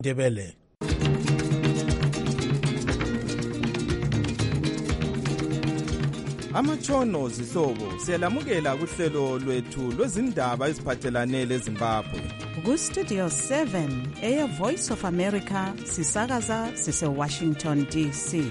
Ndebele. Amatshono zihlobo siyalamukela kuhlelo lwethu lwezindaba eziphathelane leZimbabwe. Ku-Studio 7 Air Voice of America sisakaza sise-Washington DC.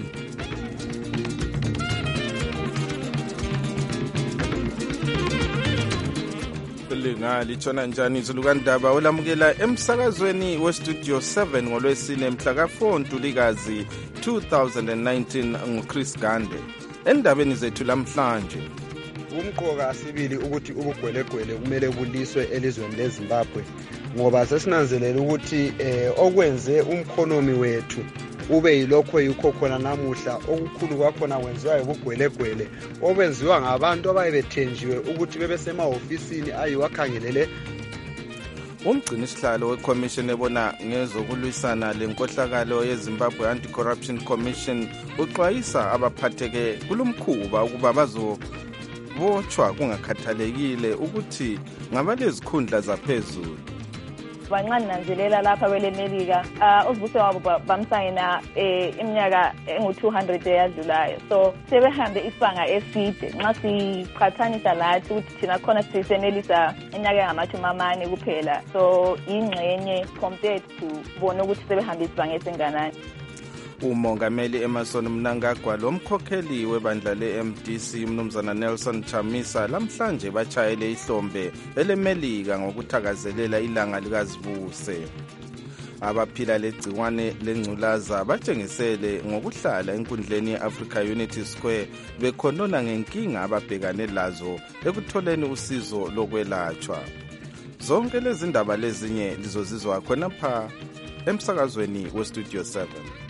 Litshona njani izulu kandaba olamukela emsakazweni we-Studio 7 ngolwesine mhla ka-4 Ntulikazi 2019 nguChris Gande. Endabeni zethu lamhlanje, umqoka asibili ukuthi ubugwelegwele kumele buliswe elizweni leZimbabwe ngoba sesinanzelela ukuthi okwenze umkhonomi wethu ube yilokho yikho khona namuhla okukhulu kwakhona kwenziwa ubugwelegwele obenziwa ngabantu abayebethenjiwe ukuthi bebe semahofisini ayiwakhangelele. Umgcini sihlalo weCommission ebona ngezokulwisana lenkohlakalo yeZimbabwe Anti-Corruption Commission uxwayisa abaphatheke kulomkhuba ukuba bazobotshwa kungakhathalekile ukuthi ngabalezikhundla zaphezulu. Bancane nanzelela lapha kwelemelika uvuso wabo bamsayina iminyaka engu-200 eyadlulayo, so sebehambe isibanga eside. Nxa siqhathanisa lathi ukuthi thina khona sisenelisa iminyaka engama-40 kuphela, so ingxenye compared to bona ukuthi sebehambe isibanga esinganani. Umongameli Emerson Mnangagwa lomkhokheli webandla le-MDC Mnumzana Nelson Chamisa lamhlanje bachayele ihlombe elemelika ngokuthakazelela ilanga likazibuse. Abaphila legciwane lengculaza batshengisele ngokuhlala enkundleni ye-Africa Unity Square bekhonona ngenkinga ababhekane lazo ekutholeni usizo lokwelatshwa. Zonke lezi ndaba lezinye lizozizwa khonapha emsakazweni we-Studio 7.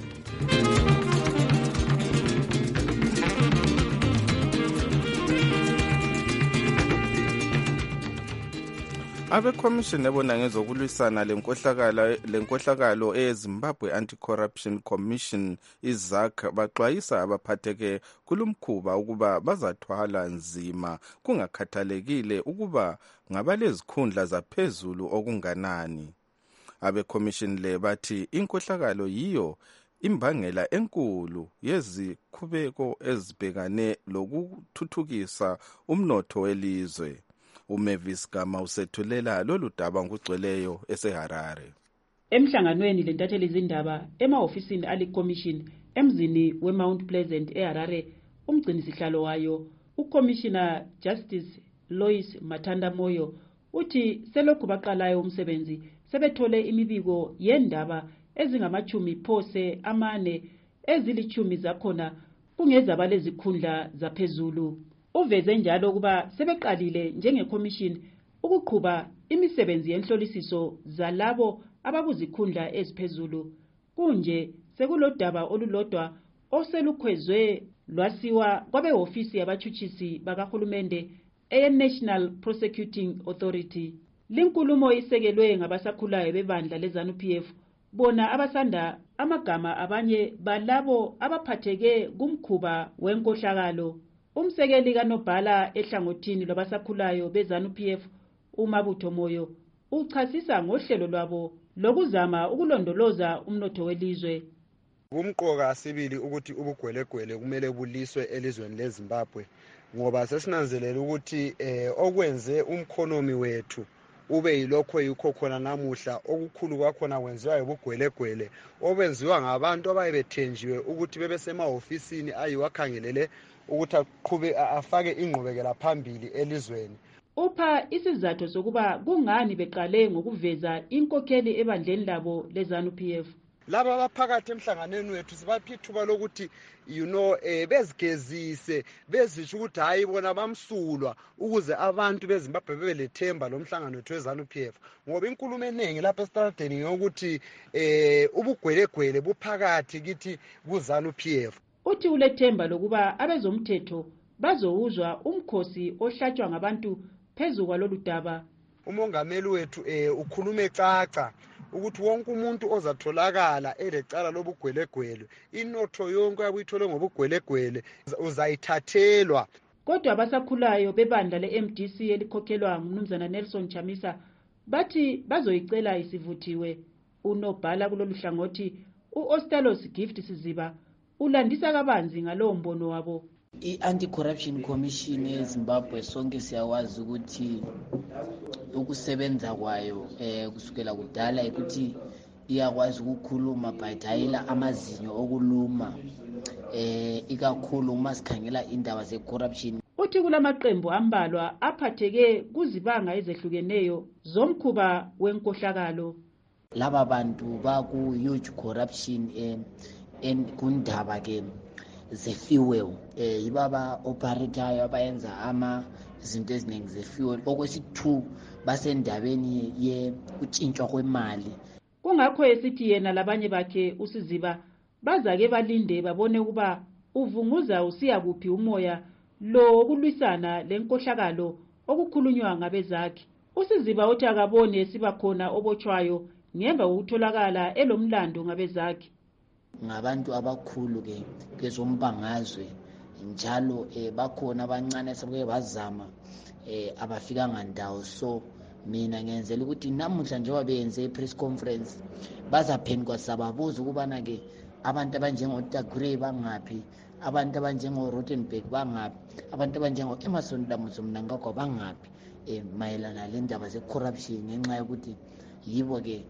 Abe-Commission ebona ngezokulwisana lenkohlakalo eZimbabwe Anti-Corruption Commission iZAC baxwayisa abaphatheke kulomkhuba ukuba bazathwala nzima kungakhathalekile ukuba ngabalezikhundla zaphezulu okunganani. Abe-Commission le bathi inkohlakalo yiyo imbangela enkulu yezikhubeko ezibhekane lokuthuthukisa umnotho welizwe. uMavis Gama usethulela lolu daba ngugcweleyo eseHarare. Emhlanganweni lentatheli izindaba emahofisini aliCommission emzini weMount Pleasant eHarare, umgcini sihlalo wayo uCommissioner Justice Lois Mathanda Moyo uthi selokhu baqalayo umsebenzi sebethole imibiko yendaba ezingamachumi phose amane ezilichumi zakhona kungezaba lezikhundla zaphezulu. Uveze njalo ukuba sebeqalile njengeCommission ukuqhuba imisebenzi yenhlolisiso zalabo abakuzikhundla eziphezulu. Kunje sekulodaba olulodwa oselukhwezwe lwasiwa kwabehofisi yabachuchisi bakahulumende eNational Prosecuting Authority. Linkulumo isekelwe ngabasakhulayo bebandla leZANU-PF bona abasanda amagama abanye balabo abaphatheke kumkhuba wenkohlakalo. Umsekeli kaNobhala ehlangothini lwabasakhulayo beZANU-PF uMabutho Moyo uchasisa ngohlelo lwabo lokuzama ukulondoloza umnotho welizwe. Umqoka asibili ukuthi ubugwelegwele kumele buliswe elizweni leZimbabwe ngoba sesinanzelela ukuthi okwenze umkhonomi wethu ube yilokho yikho khona namuhla okukhulu kwakhona kwenziwa ubugwelegwele obenziwa ngabantu abayebethenjiwe ukuthi bebe semahofisini ayiwakhangelele ukuthi afake ingqubekela phambili elizweni. Upha isizathu sokuba kungani beqale ngokuveza inkokheli ebandleni labo leZANU-PF. Laba abaphakathi emhlanganweni wethu sibapha ithuba lokuthi bezigezise bezisho ukuthi hayi bona bamsulwa ukuze abantu beZimbabwe bebelethemba lomhlangano wethu weZANU-PF ngoba inkulumo eningi lapha esitradeni yokuthi ubugwelegwele buphakathi kithi kuZANU-PF. Uthi ulethemba lokuba abezomthetho bazowuzwa umkhosi ohlatshwa ngabantu phezu kwalolu daba. Umongameli wethu ukhulume caca ukuthi wonke umuntu ozatholakala elecala lobugwelegwele inotho yonke abuyithole ngobugwelegwele uzayithathelwa. Kodwa abasakhulayo bebandla leMDC elikhokhelwa nguMnumzana Nelson Chamisa bathi bazoyicela isivuthiwe. Unobhala kulolu hlangothi u-Ostalos Gift Siziba ulandisa kabanzi ngalowo mbono wabo. I-Anti-Corruption Commission eZimbabwe sonke siyawazi ukuthi ukusebenza kwayo kusukela kudala ukuthi iyakwazi ukukhuluma bayidayela amazinyo okuluma ikakhulu uma sikhangela indaba ze-corruption. Uthi kulamaqembu ambalwa aphatheke kuzibanga ezehlukeneyo zomkhuba wenkohlakalo. Laba bantu baku-huge corruption kundaba ke ze-fuel yibaba operatayo abayenza izinto eziningi ze-fuel. Okwesithu basendabeni ye-utshintshwa kwemali. Kungakho esithi yena labanye bakhe uSiziba bazake balinde babone ukuba uvunguza usiya kuphi umoya lo okulwisana lenkohlakalo okukhulunywa ngabezakhe. uSiziba uthi akabone esiba khona obotshwayo ngemva kokutholakala elomlando ngabezakhe. Ngabantu abakhulu kezombangazwe njalo bakhona abancane sebeke bazama abafika ngandawo. So mina ngenzela ukuthi namuhla njengoba beyenze i-press conference bazaphendukwa sababuza ukubana ke abantu abanjengoTagre bangaphi, abantu abanjengoRottenberg bangaphi, abantu abanjengo-Emerson Damutso Mnangagwa bangaphi mayelana lendaba ze-corruption ngenxa yokuthi yibo ke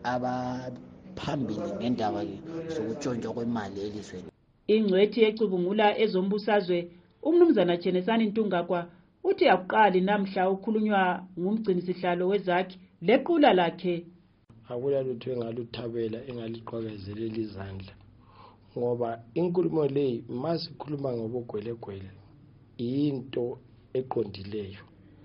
abaphambili ngendaba ke sokutshontshwa kwemali elizweni. Ingcwethi ecubungula ezombusazwe umnumzana Chenesani Ntungagwa uthi akuqali namhla ukhulunywa ngumgcinisihlalo wezakhe lequla lakhe. Akulalutho engaluthabela engaliqhakazelela izandla ngoba inkulumo leyi masikhuluma ngobugwelegwele into eqondileyo.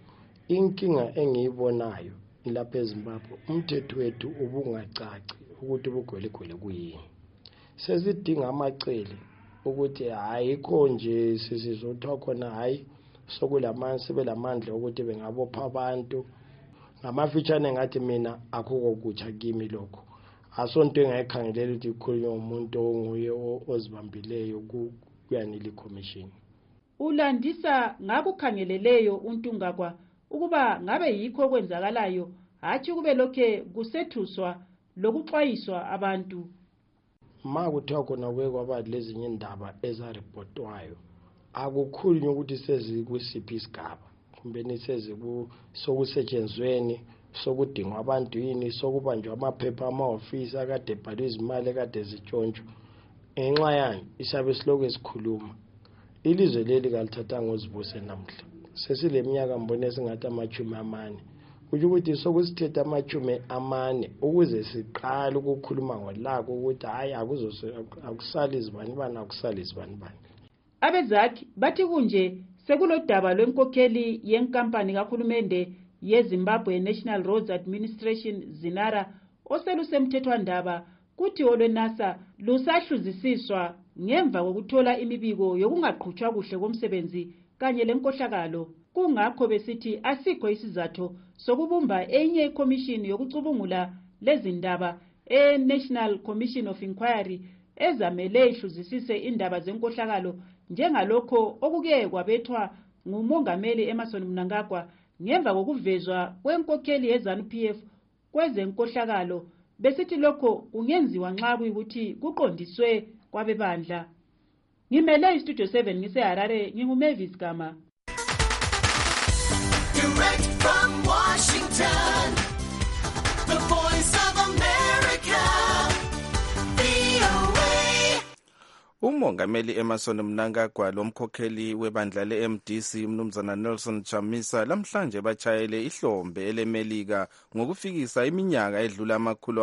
Inkinga engiyibonayo lapha eZimbabwe umthetho wethu ubungacaci ukuthi ubugwelegwele kuyini. Sesidinga amacele ukuthi hayikho nje sizothiwa khona hayi sokulamanzi sebelamandla ukuthi bengabopha abantu. Ngamafitshane ngathi mina akukho kutsha kimi lokho. Asonto engayikhangelela ukuthi ikhulunywa umuntu onguye ozibambileyo kuyanile commission. Ulandisa ngakukhangeleleyo uNtungagwa ukuba ngabe yikho kwenzakalayo hathi kube lokhe kusethuswa lokuxwayiswa abantu. Kuthiwa khona kwaba lezinye indaba ezarepotwayo akukhulunywe ukuthi sezikusiphi isigaba kumbe sokusetshenzweni sokudingwa abantu yini sokubanjwa amaphepha ama-ofisi akade ebhalwe izimali akade zitshontshwa. Ngenxa yani isabe silokhu esikhuluma ilizwe leli kalithathanga uzibuse namhla sesile minyaka mbone esingathi 40 kusho ukuthi sokusithetha 40 ukuze siqale ukukhuluma ngolako ukuthi hayi akusali izibani akusali izibani. Abezakhe bathi kunje sekulodaba lwenkokheli yenkampani kahulumende yeZimbabwe National Roads Administration ZINARA oselusemthethwandaba kuthi olwenasa lusahluzisiswa ngemva kokuthola imibiko yokungaqhutshwa kuhle komsebenzi kanye lenkohlakalo. Kungakho besithi asikho isizathu sokubumba enye ikomishini yokucubungula lezindaba National Commission of Inquiry ezamele ihluzisise indaba zenkohlakalo njengalokho okuke kwabethwa ngumongameli Emerson Mnangagwa ngemva kokuvezwa kwenkokheli yeZANU-PF kwezenkohlakalo. Besithi lokho kungenziwa nxa kuyikuthi kuqondiswe kwabebandla. Ngimele iStudio 7 ngiseHarare nginguMavis Gama. Direct from Washington, the Voice of America, VOA. Umongameli Emerson Mnangagwa lomkhokheli webandla le-MDC umnumzana Nelson Chamisa lamhlanje bachayele ihlombe elemelika ngokufikisa iminyaka edlula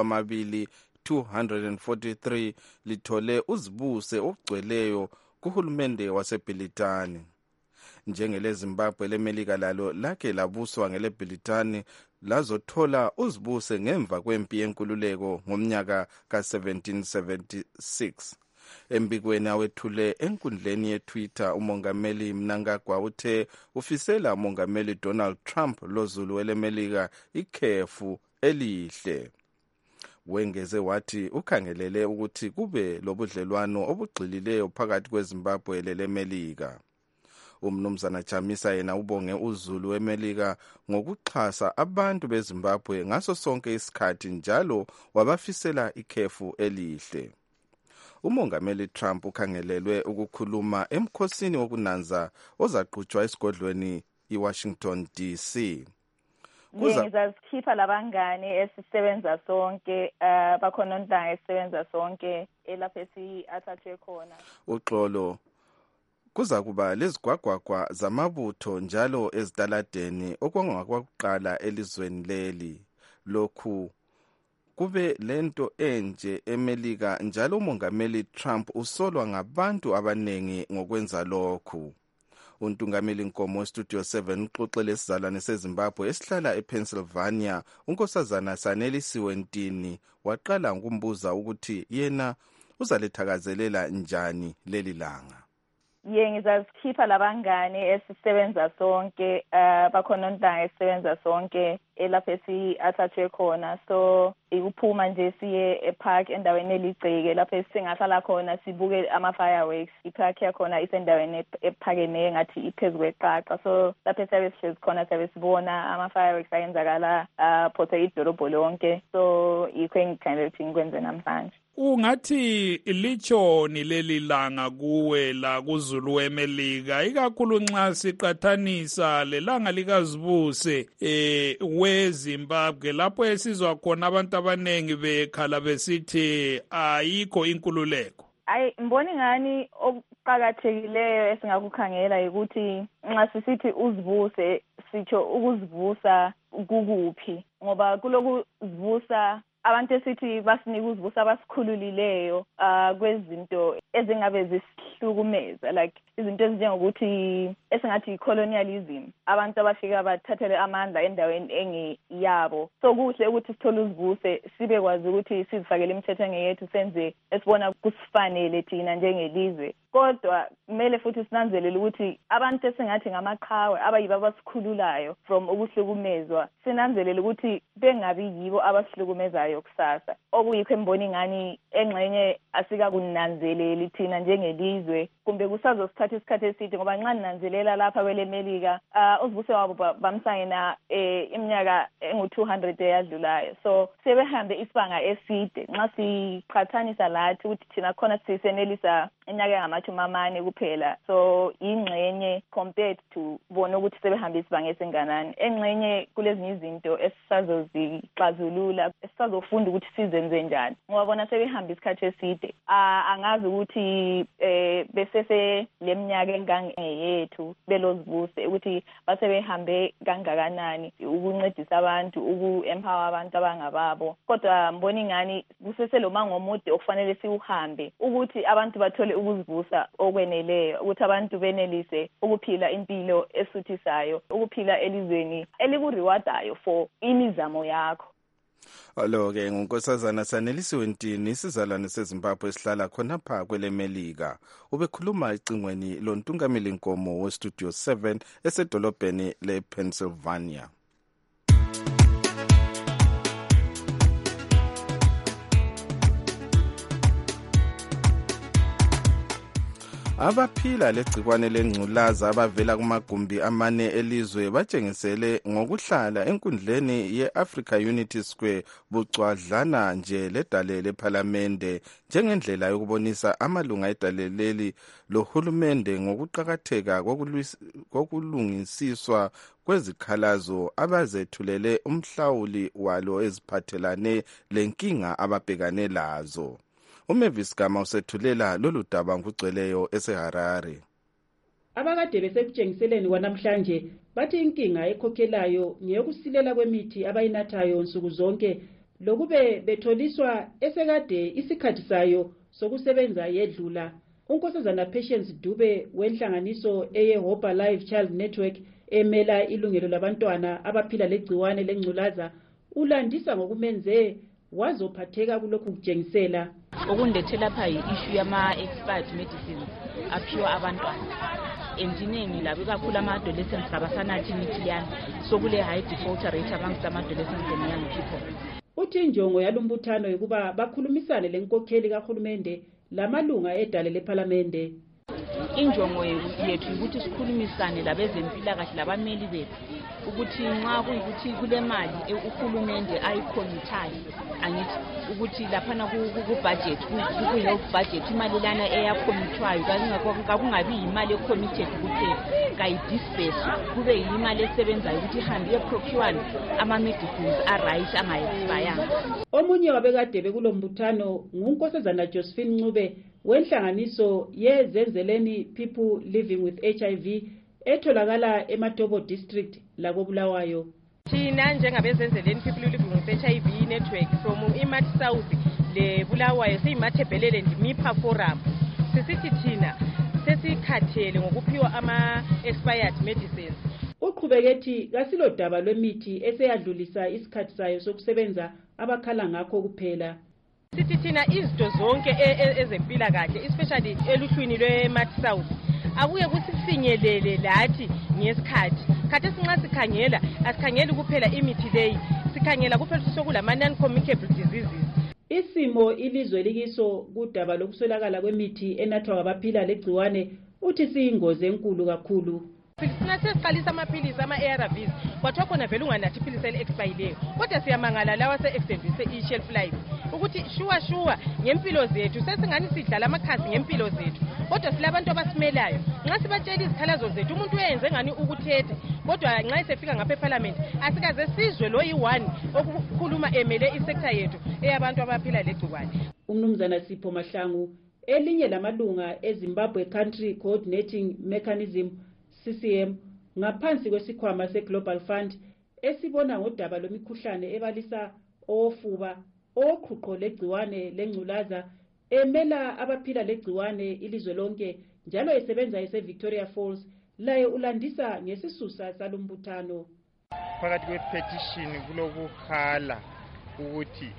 243 lithole uzibuse ogcweleyo kuhulumende waseBhilitani. NjengeleZimbabwe lemelika lalo lake labuswa ngeleBhilitani lazothola uzibuse ngemva kwempi yenkululeko ngomnyaka ka-1776. Embikweni awethule enkundleni yeTwitter umongameli Mnangagwa uthe ufisela umongameli Donald Trump lozulu welemelika ikhefu elihle. Wengeze wathi ukhangelele ukuthi kube lobudlelwano obugxilileyo phakathi kweZimbabwe lelemelika. Umnumzana Chamisa yena ubonge uZulu weMelika ngokuxhasa abantu beZimbabwe ngaso sonke isikhathi njalo wabafisela ikhefu elihle. Umongameli Trump ukhangelelwe ukukhuluma emkhosini wokunanza ozaqhutshwa esigodlweni iWashington DC. Ngizasikhipha labangane esisebenza sonke bakhona ontanga esisebenza sonke lapho esi-athathwe khona. Uxolo kuza kuba lezigwagwagwa zamabutho njalo ezitaladeni okungakwakuqala elizweni leli. Lokhu kube lento enje eMelika njalo umongameli Trump usolwa ngabantu abanengi ngokwenza lokhu. Untungameli Nkomo Studio 7 uxoxele isizalwane seZimbabwe esihlala ePennsylvania unkosazana Sanelisiwe Ntini waqala ngokumbuza ukuthi yena uzalithakazelela njani leli langa. Ngizasikhipha labangane esisebenza sonke bakhona ontanga esisebenza sonke lapho esi-athathwe khona. So ukuphuma nje siye epark endaweni eligceke lapho singahlala khona sibuke ama-fireworks. Ipark yakhona isendaweni ephakeme ngathi iphezu kweqaqa. So lapho siyabe sihlezi khona siyabe sibona ama-fireworks ayenzakala phose idolobho lonke. So yikho engikhandela ukuthi ngikwenze namhlanje. Ungathi lichoni leli langa kuwe la kuZulu weMelika ikakhulu nxa siqathanisa lelanga likazibuse weZimbabwe lapho esizwa khona abantu abanengi bekhala besithi ayikho inkululeko. Mboni ngani okuqhakathekileyo esingakukhangela ukuthi nxa sisithi uzibuse sitsho ukuzivusa kukuphi ngoba kulokuzivusa abantu esithi basinika uzivusa abasikhululileyo kwezinto ezingabe zisihlukumeza like izinto ezinjengokuthi esingathi i-colonialism abantu abafika bathathele amandla endaweni engiyabo. So kuhle ukuthi sithole uzivuse sibe kwazi ukuthi sizifakele imithetho engeyethu senze esibona kusifanele thina njengelizwe. Kodwa kumele futhi sinanzelele ukuthi abantu esingathi ngamaqhawe abayibo abasikhululayo from ukuhlukumezwa sinanzelele ukuthi bengabi yibo abasihlukumezayo kusasa. Okuyikho emboni ngani engxenye asikakunanzeleli thina njengelizwe kumbe kusazosithatha isikhathi eside ngoba nxa ninanzelela lapha kweleMelika uzibuse wabo bamsayina iminyaka engu-200 eyadlulayo. So sebehambe isibanga eside nxa siqhathanisa lathi ukuthi thina khona sisenelisa iminyaka engama-40 kuphela. So ingxenye compared to bona ukuthi sebehambe isibanga esinganani. Engxenye kulezinye izinto esisazozixazulula esisazofunda ukuthi sizenze njani ngoba bona sebehambe isikhathi eside. Angazi ukuthi besese leminyaka engangeyethu belozibuse ukuthi basebehambe kangakanani ukuncedisa abantu uku-empower abantu abangababo. Kodwa mboni ngani kusese lo mango omude okufanele siuhambe ukuthi abantu bathole ukuzivusa okweneleyo ukuthi abantu benelise ukuphila impilo esuthisayo ukuphila elizweni eliku-rewardayo for imizamo yakho. Alo-ke ngunkosazana Sanelisiwe Ntini isizalwane seZimbabwe esihlala khonapha kweleMelika. Ubekhuluma ecingweni lontungameli Nkomo weStudio 7 esedolobheni lePennsylvania. Abaphila legcikwane lengculaza abavela kumagumbi amane elizwe batshengisele ngokuhlala enkundleni ye-Africa Unity Square bucwadlana nje ledale lePhalamende njengendlela yokubonisa amalunga edale leli lohulumende ngokuqakatheka kokulungisiswa kwezikhalazo abazethulele umhlawuli walo eziphathelane lenkinga ababhekane lazo. Umavis Gama usethulela lolu daba ngugcweleyo eseHarare. Abakade besekutshengiseleni kwanamhlanje bathi inkinga ekhokhelayo ngeyokusilela kwemithi abayinathayo nsuku zonke lokube betholiswa esekade isikhathi sayo sokusebenza yedlula. Unkosazana Patience Dube wenhlanganiso eyeHope Alive Child Network emela ilungelo labantwana abaphila legciwane lengculaza ulandisa ngokumenze wazophatheka kulokhu kutshengisela. Okundethi lapha yi-issue yama-expired medicines aphiwa abantwana endinengi labo kakhulu ama-adolescents abasanathi imithi yani so kule high defaulter rate amongst ama-adolescents and young people. Uthi injongo yalumbuthano yokuba bakhulumisane lenkokheli kahulumende lamalunga edale lePhalamende. injongo yethu ukuthi sikhulumisane labezempilakahle labameli bethu ukuthi nxa kuyikuthi kule mali uhulumende ayikhommithayo angithi ukuthi laphana ku-budget ku-health budget imali lana eyakhomithwayo kakungabi yimali ecommitted kuphela kayidisperse kube yimali esebenzayo ukuthi ihambe iyeprocure ama-medicines a-right angaexpayanga. Omunye wabekade bekulo mbuthano nguNkosazana Josephine Ncube wenhlanganiso yezenzeleni People Living with HIV etholakala eMatobo District lakoBulawayo. Thina njengabezenzeleni People Living with HIV network from iMathi South le Bulawayo siyimathebhelele ndimipha forum sisithi thina sesikhathele ngokuphiwa ama-expired medicines. Uqhubekethi kasilo daba lwemithi eseyadlulisa isikhathi sayo sokusebenza abakhala ngakho kuphela. Sithi thina izinto zonke ezempilakahle especially eluhlwini lweMathi South abuye kusifinyelele lathi ngesikhathi. Khathi sinxa sikhangela asikhangeli kuphela imithi leyi sikhangela kuphela sokulama non-communicable diseases. Isimo ilizwe likiso kudaba lokuswelakala kwemithi enathwa ngabaphila legciwane uthi siyingozi enkulu kakhulu. Sina sesiqalisa amaphilisi ama-ARVs kwathiwa khona vele unganathi iphilisi eli-expayileyo kodwa siyamangala lawa se-extendise i-shelf life ukuthi shuwa ngempilo zethu sesingani sidlala amakhasi ngempilo zethu kodwa silabantu abasimelayo nxa sibatshela izikhalazo zethu umuntu uyenze ngani ukuthethe kodwa nxa isefika ngapha eParliament asikaze sizwe lo yi-1 okukhuluma emele isekta yethu eyabantu abaphila legciwane. Umnumzana Sipho Mahlangu elinye lamalunga eZimbabwe Country Coordinating Mechanism CCM ngaphansi kwesikhwama seGlobal Fund esibona ngodaba lomikhuhlane ebalisa ofuba oqhuqho legciwane lengculaza emela abaphila legciwane ilizwe lonke njalo esebenza eseVictoria Falls laye ulandisa ngesisusa salombuthano. Phakathi kwepetition kulokukhala ukuthi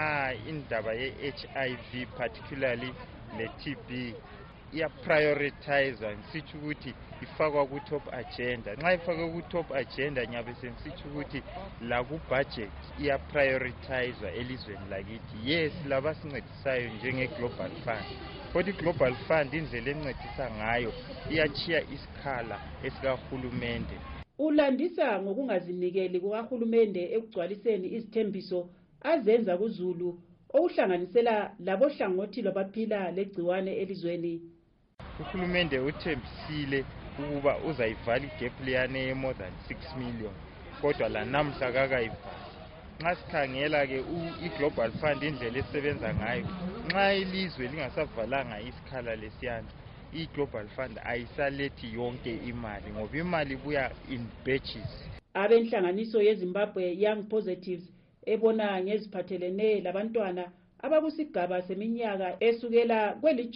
indaba ye-HIV particularly le-TB iya-prioritize ngisithi ukuthi ifakwa ku-top agenda. Nxa ifakwe ku-top agenda nyabe senisithi ukuthi la ku-budget iya-prioritize elizweni lakithi. Yes, labasincedisayo njenge-Global Fund. Kodwa i-Global Fund indlela encedisa ngayo iyachiya isikhala esikahulumende. Ulandisa ngokungazinikeli kukahulumende ekugcwaliseni izithembiso azenza kuZulu okuhlanganisela labohlangothi lwabaphila legciwane elizweni. Uhulumende uthembisile ukuba uzayivala igap leyane more than 6 million kodwa la namhla kakayivali. Nxa sikhangela ke i-Global Fund indlela esebenza ngayo nxa ilizwe lingasavalanga isikhala lesiyana i-Global Fund ayisalethi yonke imali ngoba imali ibuya in batches. Abenhlanganiso yeZimbabwe Young Positives ebona ngeziphathelene labantwana abakusigaba seminyaka esukela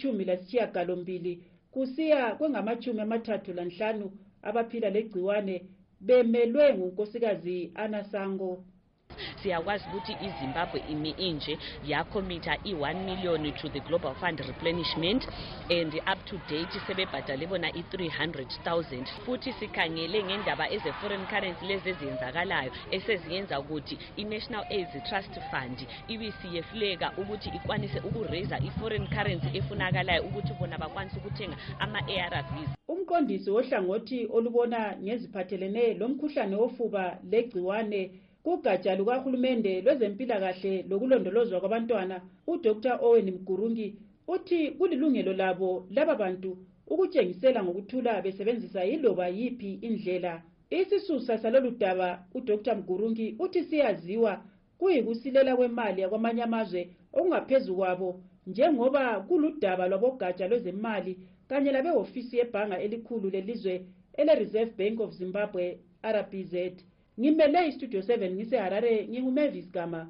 kweli-18 kusiya kwengama-35 abaphila legciwane bemelwe ngunkosikazi Anna Sango. Siyakwazi ukuthi iZimbabwe imi inje yakhomitha i1 million to the Global Fund replenishment and up to date sebebhadale bona i300,000 futhi sikhangele ngendaba eze-foreign currency lezi ezenzakalayo eseziyenza ukuthi i-National AIDS Trust Fund ibisiyehluleka ukuthi ikwanise ukuraise i-foreign currency efunakalayo ukuthi bona bakwanise ukuthenga ama-ARVs. Umqondisi wohlangothi olubona ngeziphathelene lomkhuhlane wofuba legciwane kugatsha lukahulumende lwezempilakahle lokulondolozwa kwabantwana uDr. Owen Mgurungi uthi kulilungelo labo laba bantu ukutshengisela ngokuthula besebenzisa yiloba yipi indlela. Isisusa salolu daba uDr. Mgurungi uthi siyaziwa kuyikusilela kwemali yakwamanye amazwe okungaphezulu kwabo njengoba kuludaba lwabogatsha lwezemali kanye labehofisi yebhanga elikhulu lelizwe ele-Reserve Bank of Zimbabwe RBZ. Ngimele iStudio 7 ngiseHarare nginguMavis Gama.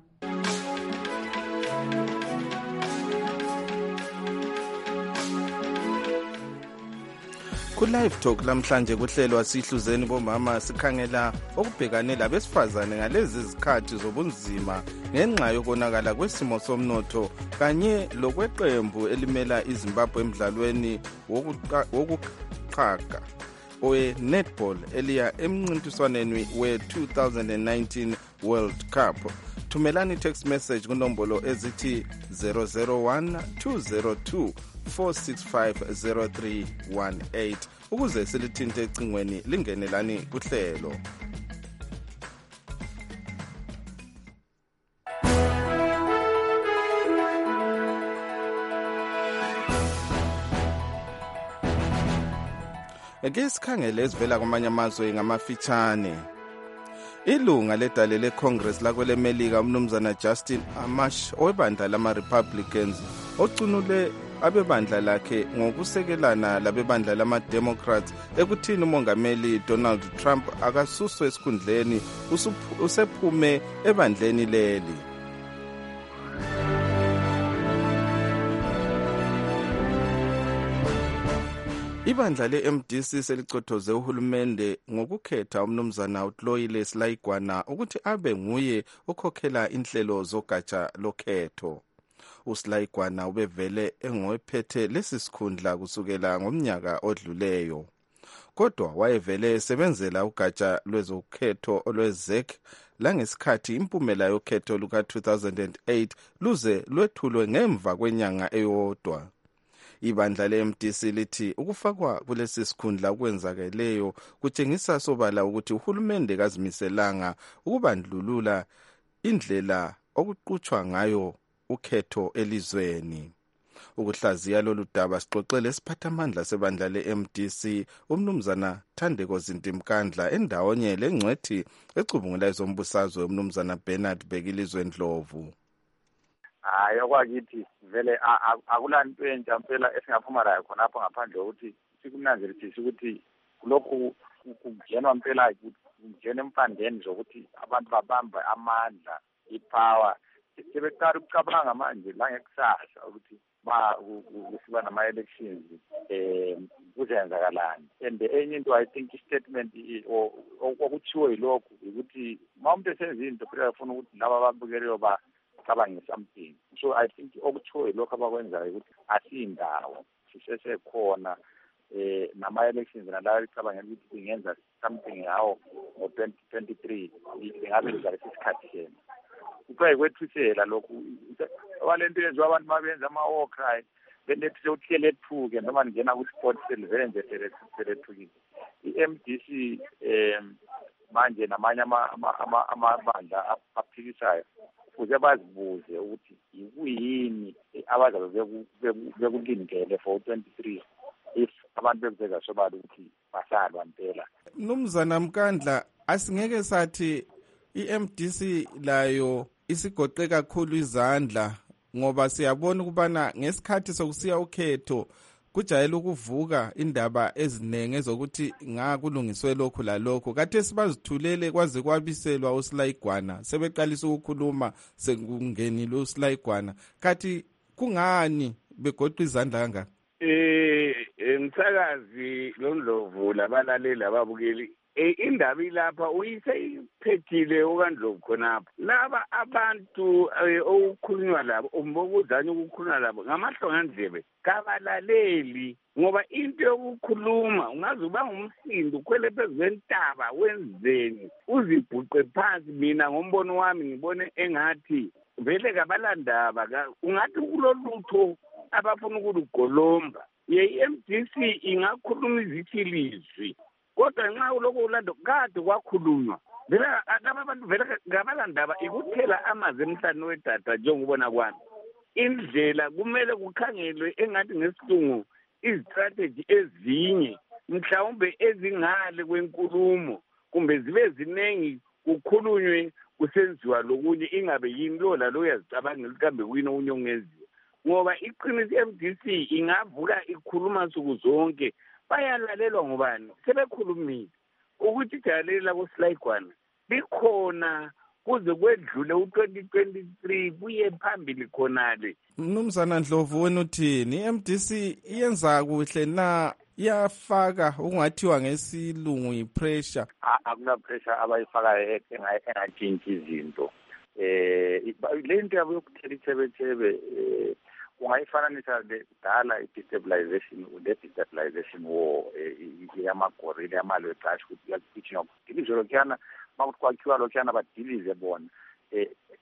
Ku-Live Talk lamhlanje kuhlelwa sihluzeni bomama sikhangela okubhekane labesifazane ngalezi zikhathi zobunzima ngenxa yokonakala kwesimo somnotho kanye lokweqembu elimela iZimbabwe emdlalweni wokuqhaga owe-netball eliya emncintiswaneni we-2019 World Cup. thumelani i-text message kunombolo ezithi 001 202 4650318 ukuze silithinte ecingweni lingenelani kuhlelo. Ake sikhangele esivela kwamanye amazwe ngamafitshane. Ilunga ledale leCongress lakwele Melika umnumzana Justin Amash owebandla lama-Republicans ocunule abebandla lakhe ngokusekelana labebandla lama-Democrats ekuthini umongameli Donald Trump akasuswe esikhundleni usephume ebandleni leli. Ibandla le-MDC selicothoze uhulumende ngokukhetha umnumzana uTloile Slaigwana ukuthi abe nguye okhokhela inhlelo zogatsha lokhetho. uSlaigwana ubevele engowephethe lesi sikhundla kusukela ngomnyaka odluleyo. Kodwa wayevele esebenzela ugatsha lwezokhetho olwezek langesikhathi impumela yokhetho luka-2008 luze lwethulwe ngemva kwenyanga eyodwa. Ibandla le-MDC lithi ukufakwa kulesi sikhundla okwenzakeleyo kutshengisa sobala ukuthi uhulumende kazimiselanga ukubandlulula indlela okuqhutshwa ngayo ukhetho elizweni. Ukuhlaziya lolu daba sixoxele isiphathamandla sebandla le-MDC umnumzana Thandeko Zintimkandla endawonye lengcwethi ecubungula ezombusazwe umnumzana Bernard Bekilizwe Ndlovu. Hayi okwakithi vele akulanto entsha mpela esingaphuma layo khonapho ngaphandle ukuthi sikumnanzelisise ukuthi lokhu kungenwa mpela kungena empandeni zokuthi abantu babambe amandla ipower sebeqala ukucabanga manje la ngekusasa ukuthi kusiba nama-elections kuzenzakalani. And enye into I think i-statement okuthiwo yilokhu ukuthi ma umuntu esenza into phela ufuna ukuthi laba ababukeleyo cabanga something. So I think okuthiwo lokho abakwenzayo ukuthi asiyindawo sisesekhona nama-elections nalawo icabangela ukuthi kungenza something yawo ngo-2023 ingabe lizalisa isikhathi senu. Kuqaye kwethusela lokhu walento yenziwa abantu mabenza ama-war cry benethi sewuhlele ethuke noma ngena ku-sport selivenze selethukile. I-MDC manje namanye amabandla aphikisayo kuze bazibuze ukuthi yikuyini abazabe bekulindele for 23 if abantu bekubeka sobala ukuthi basalwa mpela. Mnumzana Mkandla, asingeke sathi i-MDC layo isigoqe kakhulu izandla ngoba siyabona ukubana ngesikhathi sokusiya ukhetho kujayele ukuvuka indaba eziningi ezokuthi ngakulungiswe lokhu lalokho. Kade sibazithulele kwaze kwabiselwa uSlaigwana sebeqalisa ukukhuluma sekungenile uSlaigwana. Kathi kungani begoqa izandla kangaka? Msakazi loNdlovu labalaleli ababukeli indaba ilapha uyiseyiphethile okaNdlovu khonapha. Laba abantu okukhulunywa labo umbokuzanye ukukhulunywa labo ngamahlongandlebe kabalaleli ngoba into yokukhuluma ungaze uba ngumsindo ukhwele phezu kwentaba wenzeni uzibhuqe phansi. Mina ngombono wami ngibone engathi vele kabalandaba ungathi kulolutho abafuna ukulugolomba. Ye-MDC ingakhuluma izithilizwi kodwa nxa uloko ulando kade kwakhulunywa vele laba bantu vele ngabalandaba ikuthela amazi emhlane wedada njengobona kwami. Indlela kumele kukhangelwe engathi ngesilungu izistrategy ezinye mhlawumbe ezingale kwenkulumo kumbe zibe zinengi kukhulunywe kusenziwa lokunye ingabe yini lo lalo uyazicabangela kambe kuyini okunye ongeziwa ngoba iqiniso i-MDC ingavuka ikhuluma nsuku zonke bayalalelwa ngobani sebekhulumile ukuthi ijalela kuSlaigwana likhona kuze kwedlule u-2023 kuye phambili khonale. Mnumzana Ndlovu wena uthini i-MDC iyenza kuhle na iyafaka okungathiwa ngesilungu yi-pressure? Akuna pressure abayifakayo engatshintshi izinto. Le nto yabo yokuthela ithebethebe ungayifananisa kudala i-destabilization war yamagorilla yamalwe eqasha ukuthi yakugijinwa ilizwe lokhuyana makuthi kwakhiwa lokhuyana badilize bona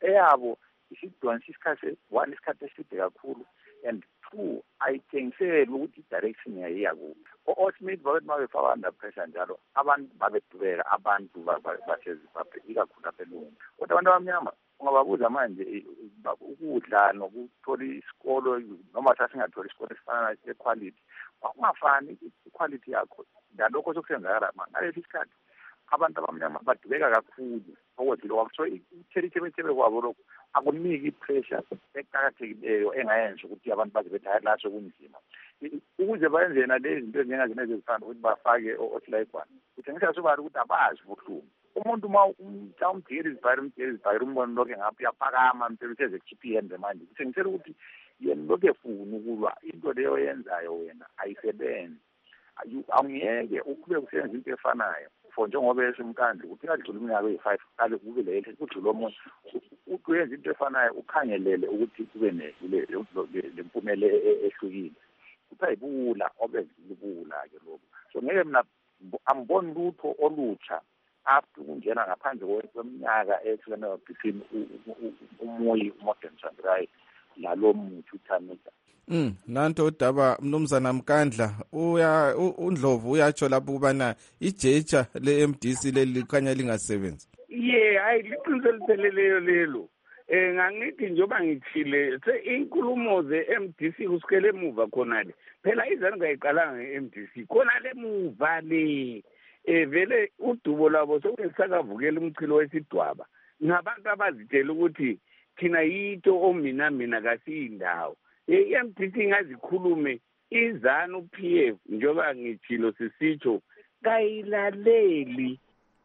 eyabo isidonsa isikhathi one isikhathi eside kakhulu, and two ayithengisele ukuthi i-direction yayiya kuphi. O-Smith babethi mabefaka under pressure njalo abantu babedubeka abantu basezimbabwe ikakhulu apha elungu. Kodwa abantu abamnyama ungababuza manje ukudla nokuthola isikolo noma sasingatholi isikolo esifana equality ungafani iquality yakho ngalokho sokusenzakala ngalesi sikhathi abantu abamnyama badubeka kakhulu ukuthi lokho so ithebethebe kwabo lokho akuniki ipressure eqhakathekileyo engayenza ukuthi abantu baze bethi hayi laso kunzima ukuze bayenze nalezi zinto ezinjengazo ezifana ukuthi bafake otilayikwana kutshengisa sobala ukuthi abazi ubuhlungu. Umuntu umdikela izibhayira umbona lokho ngapha uyaphakama msebenzeze ekhipha ihembe manje kuthengisela ukuthi yena lokho efuna ukulwa into leyo yenzayo wena ayisebenzi. Awungeke ukube kusenza into efanayo for njengoba esemkhandlu ukuthi kadlula iminyaka eyi-5 kale kube lele kudlula omunye uyenza into efanayo ukhangelele ukuthi kube lempumela ehlukile kuthi ayibula obezilibula-ke lokho. So ngeke mina angiboni lutho olutsha after kungena ngaphandle kweminyaka ehlukeneyo between umuyi uMorgan Tsvangirai lalo muthi uThamisa. Nanto udaba mnumzana Mkandla uNdlovu uyatsho lapho kubana ijeja le-MDC lelikhanya lingasebenzi. Hayi liqiniseliseleyo lelo. Ngangithi njoba ngithile inkulumo ze-MDC kusikele emuva khonale. Phela izani ngayiqalanga nge-MDC khonale emuva le. Vele udubo labo sokusakavukela umchilo wesidwaba. Ngabantu abazitshela ukuthi thina yito omina kasiyindawo. I-MDC ngazikhulume izana uPF njoba ngithilo sisitsho kayilaleli.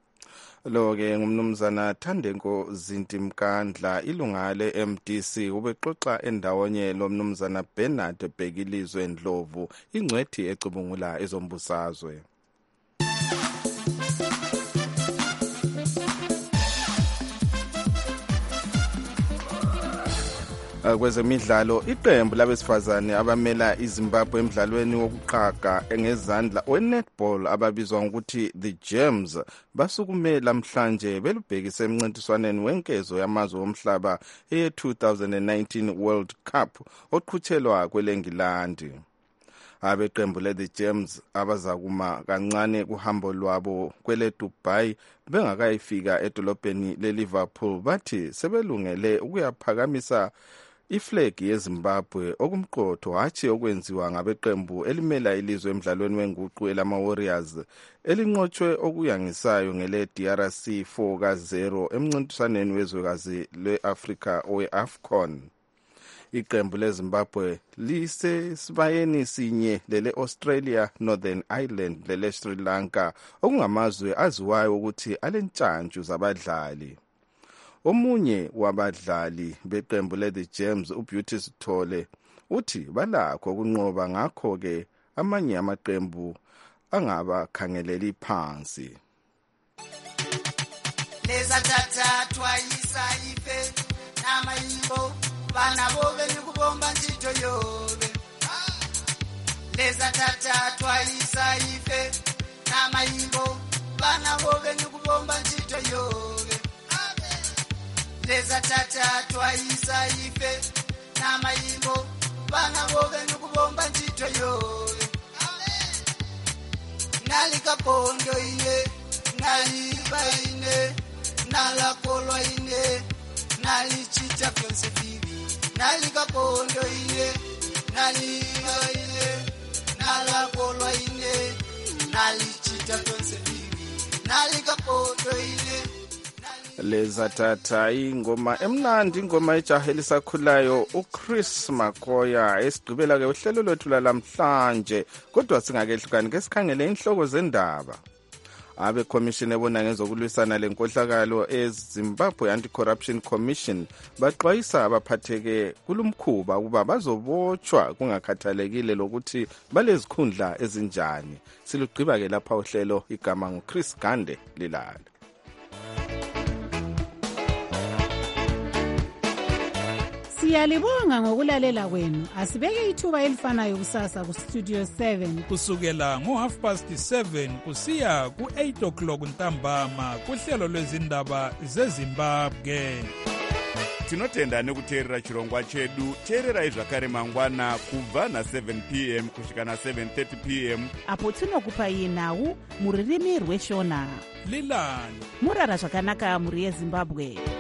Lo-ke ngumnumzana Thandenko Zinti Mkandla ilunga le-MDC ubexoxa endawonye lomnumzana Bernard Bhekilizwe Ndlovu ingcwethi ecubungula ezombusazwe. Kwezemidlalo iqembu labesifazane abamela iZimbabwe emidlalweni wokuqhaga ngezandla we-netball ababizwa ngokuthi the Gems basukume namhlanje belubhekise emncintiswaneni wenkezo yamazwe omhlaba ye-2019 World Cup oqhutshelwa kweleNgilandi. Abeqembu le-the Gems abazakuma kancane kuhambo lwabo kwele Dubai bengakayifika edolobheni le-Liverpool bathi sebelungele ukuyaphakamisa iflegi yeZimbabwe okumqotho hatshi okwenziwa ngabeqembu elimela ilizwe emidlalweni wenguqu elama-Warriors elinqotshwe okuyangisayo ngele DRC 4-0 emncintiswaneni wezwekazi lwe-Afrika we-AFCON. Iqembu leZimbabwe lisesibayeni sinye lele-Australia, Northern Ireland lele-Sri Lanka okungamazwe aziwayo ukuthi alentshantshu zabadlali. Omunye wabadlali beqembu le-the Gems uBeauty Sithole uthi balakho ukunqoba ngakho-ke amanye amaqembu angabakhangeleli phansi. Lezathathwa yisayife namayimbo bana bobe nikubomba ntchito yobe. Lezathathwa yisayife namayimbo bana bobe nikubomba ntchito yobe. Lezathathwa yisayife namayimbo bana bobe nikubomba ntchito yobe. Nalikapondo ine naliba ine nalakolwa ine nalichita vyonse vivi. Nalikapondo ine naliba ine nalakolwa ine nalichita vyonse vivi. Nalikapondo ine Lezathatha ingoma emnandi ingoma ejahe lisakhulayo uChris Makoya esigqibela ke uhlelo lwethu lamhlanje kodwa singakehlukani ke sikhangele inhloko zendaba. Abe commission ebona ngezokulwisana lenkohlakalo eZimbabwe Anti-Corruption Commission baxwayisa abaphatheke kulumkhuba ukuba bazobotshwa kungakhathalekile lokuthi balezikhundla ezinjani. Silugqiba ke lapha uhlelo igama nguChris Gande Lilala. Siyalibonga ngokulalela kwenu. Asibeke ithuba elifanayo kusasa ku Studio 7 kusukela ngo7:30 kusiya ku8 o'clock ntambama kuhlelo lwezindaba zeZimbabwe. tinotenda nekuteerera chirongwa chedu. Teererai zvakare mangwana kubva na7 p.m. kusvika na7:30 p.m. apo tinokupai nhau mururimi rweshona. Lilan murara zvakanaka muri yeZimbabwe.